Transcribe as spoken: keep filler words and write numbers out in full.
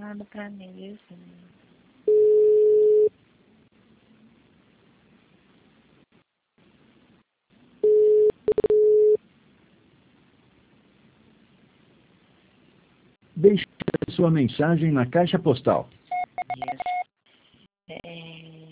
nada pra mim, assim. Deixe sua mensagem na caixa postal